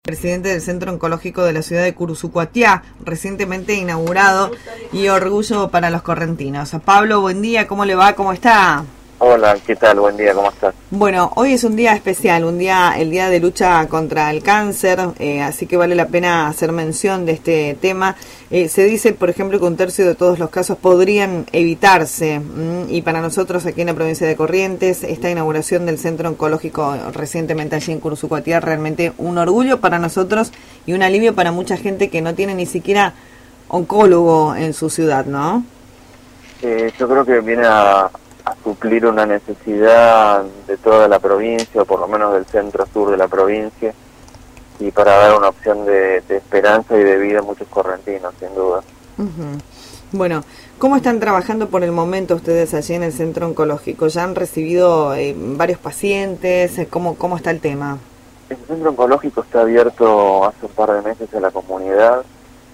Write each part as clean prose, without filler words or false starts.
Presidente del Centro Oncológico de la ciudad de Curuzucuatiá, recientemente inaugurado, y orgullo para los correntinos. Pablo, buen día, ¿cómo le va? ¿Cómo está? Hola, ¿qué tal? Buen día, ¿cómo estás? Bueno, hoy es un día especial, el día de lucha contra el cáncer, así que vale la pena hacer mención de este tema. Se dice, por ejemplo, que un tercio de todos los casos podrían evitarse, y para nosotros aquí en la provincia de Corrientes, esta inauguración del Centro Oncológico recientemente allí en Curuzucuatiá, realmente un orgullo para nosotros y un alivio para mucha gente que no tiene ni siquiera oncólogo en su ciudad, ¿no? Yo creo que viene a suplir una necesidad de toda la provincia, o por lo menos del centro-sur de la provincia, y para dar una opción de esperanza y de vida a muchos correntinos, sin duda. Bueno, ¿cómo están trabajando por el momento ustedes allí en el centro oncológico? ¿Ya han recibido varios pacientes? ¿Cómo está el tema? El centro oncológico está abierto hace un par de meses a la comunidad.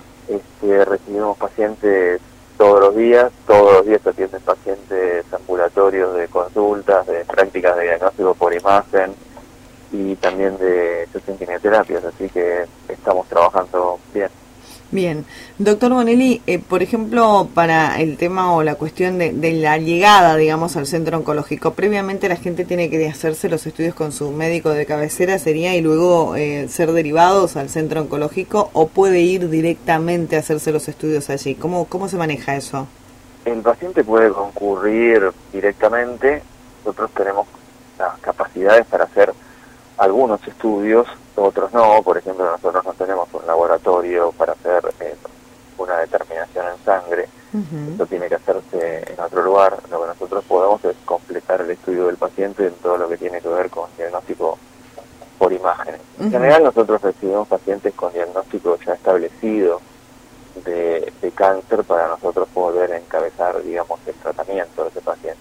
Recibimos pacientes todos los días se atienden pacientes ambulatorios de consultas, de prácticas de diagnóstico por imagen y también de sesión quimioterapias, así que estamos trabajando bien. Bien. Doctor Bonelli, por ejemplo, para el tema o la cuestión de la llegada, digamos, al centro oncológico, previamente la gente tiene que hacerse los estudios con su médico de cabecera, sería, y luego ser derivados al centro oncológico, o puede ir directamente a hacerse los estudios allí. ¿Cómo se maneja eso? El paciente puede concurrir directamente. Nosotros tenemos las capacidades para hacer algunos estudios, otros no. Por ejemplo, nosotros no tenemos un laboratorio para hacer una determinación en sangre. Esto tiene que hacerse en otro lugar. Lo que nosotros podemos es completar el estudio del paciente en todo lo que tiene que ver con diagnóstico por imágenes. En general, nosotros recibimos pacientes con diagnóstico ya establecido de cáncer para nosotros poder encabezar, digamos, el tratamiento de ese paciente.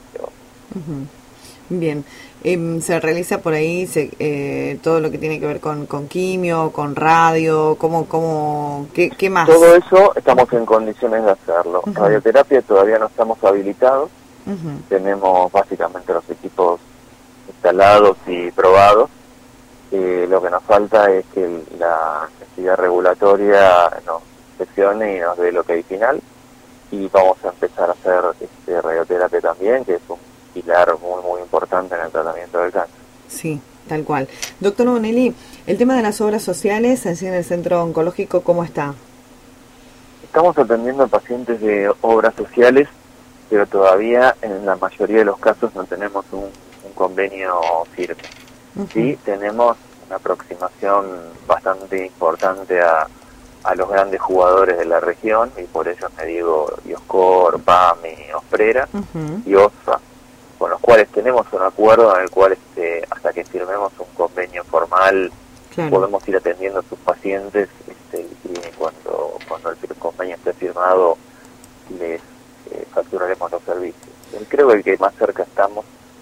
Bien, se realiza por ahí todo lo que tiene que ver con quimio, con radio, ¿qué más? Todo eso estamos en condiciones de hacerlo. Radioterapia todavía no estamos habilitados. Tenemos básicamente los equipos instalados y probados. Lo que nos falta es que la entidad regulatoria nos inspeccione y nos dé el ok final, y vamos a empezar a hacer radioterapia también, que es un pilar muy importante en el tratamiento del cáncer. Sí, tal cual. Doctor Bonelli, el tema de las obras sociales allí en el centro oncológico, ¿cómo está? Estamos atendiendo a pacientes de obras sociales, pero todavía en la mayoría de los casos no tenemos un convenio firme. Sí, tenemos una aproximación bastante importante a los grandes jugadores de la región, y por ello me digo Dioscor, PAMI, Osprera y OSA, con los cuales tenemos un acuerdo en el cual hasta que firmemos un convenio formal, podemos ir atendiendo a sus pacientes, y cuando el convenio esté firmado les facturaremos los servicios. Creo que el que más cerca estamos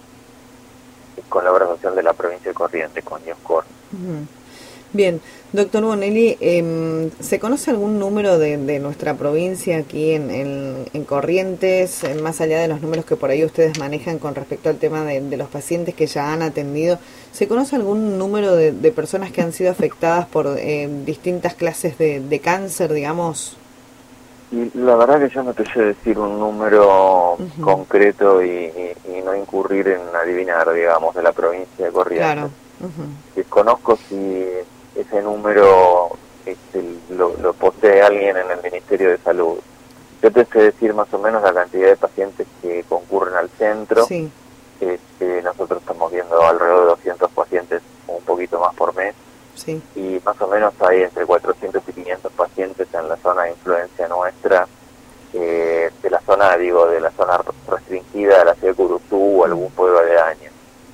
es con la obra social de la provincia de Corrientes, con Dioscor. Bien, doctor Bonelli, ¿se conoce algún número de nuestra provincia aquí en Corrientes, más allá de los números que por ahí ustedes manejan con respecto al tema de los pacientes que ya han atendido? ¿Se conoce algún número de personas que han sido afectadas por distintas clases de cáncer, digamos? Y la verdad que yo no te sé decir un número concreto y no incurrir en adivinar, digamos, de la provincia de Corrientes. Claro. Desconozco si ese número lo posee alguien en el Ministerio de Salud. Yo te sé decir más o menos la cantidad de pacientes que concurren al centro. Sí. Nosotros estamos viendo alrededor de 200 pacientes, un poquito más por mes. Sí. Y más o menos hay entre 400 y 500 pacientes en la zona de influencia nuestra, de la zona restringida de la ciudad de Curuzú o algún pueblo aledaño.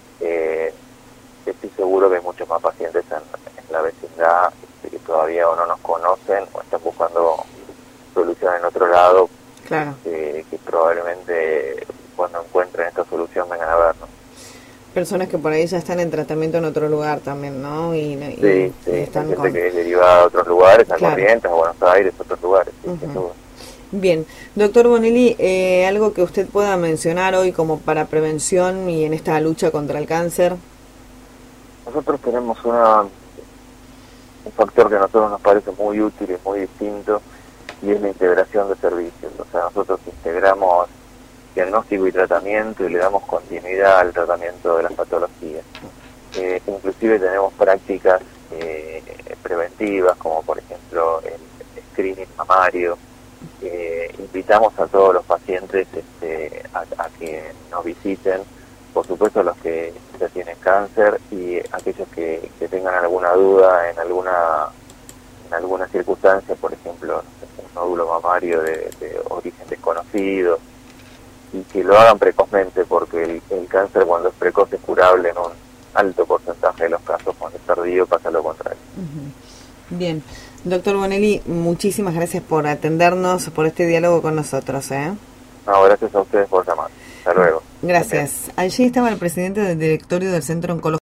Estoy seguro que hay muchos más pacientes en la vecindad que todavía o no nos conocen o están buscando solución en otro lado. Claro. Que probablemente cuando encuentren esta solución vengan a vernos. Personas que por ahí ya están en tratamiento en otro lugar también, ¿no? Sí, están gente que es derivada a otros lugares, a Corrientes, a Buenos Aires, a otros lugares. Sin duda. Bien, doctor Bonelli, algo que usted pueda mencionar hoy como para prevención y en esta lucha contra el cáncer. Nosotros tenemos una un factor que a nosotros nos parece muy útil y muy distinto, y es la integración de servicios. O sea, nosotros integramos diagnóstico y tratamiento y le damos continuidad al tratamiento de las patologías. Inclusive tenemos prácticas preventivas, como por ejemplo el screening mamario. Invitamos a todos los pacientes a que nos visiten, por supuesto los que ya tienen cáncer, y aquellos que tengan alguna duda en alguna circunstancia, por ejemplo, un nódulo mamario de origen desconocido, y que lo hagan precozmente, porque el cáncer, cuando es precoz, es curable en un alto porcentaje de los casos. Cuando es tardío pasa lo contrario. Bien, doctor Bonelli, muchísimas gracias por atendernos, por este diálogo con nosotros. No, gracias a ustedes por llamar. Hasta luego. Gracias. Allí estaba el presidente del directorio del Centro Oncológico